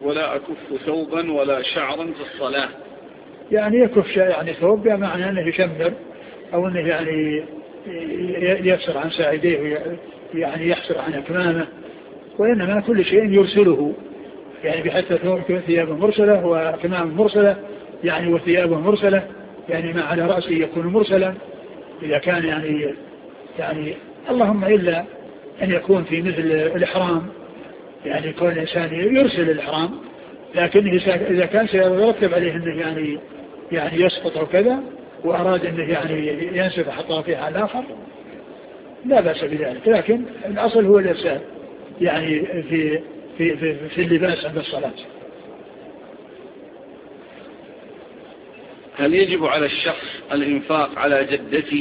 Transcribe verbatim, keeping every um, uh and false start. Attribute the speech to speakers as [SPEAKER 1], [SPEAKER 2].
[SPEAKER 1] ولا أكف ثوبا ولا شعرا في الصلاة.
[SPEAKER 2] يعني يكف يعني ثوب بمعنى أنه يشمر أو أنه يعني يسر عن ساعديه يعني يحسر عن أكمامه، وإنما كل شيء يرسله يعني بحتى ثياب مرسلة وأكمام مرسلة يعني وثياب مرسلة يعني ما على رأسه يكون مرسلا إذا كان يعني يعني اللهم إلا أن يكون في مثل الإحرام يعني يكون الإنسان يرسل الإحرام، لكن إذا كان سيرتب عليه أنه يعني يعني يسقط أو كذا وأراد أنه يعني ينسف حطه في حال آخر لا بأس بذلك، لكن الأصل هو الإرسال يعني في في في, في اللباس عند الصلاة.
[SPEAKER 1] هل يجب على الشخص الإنفاق على جدته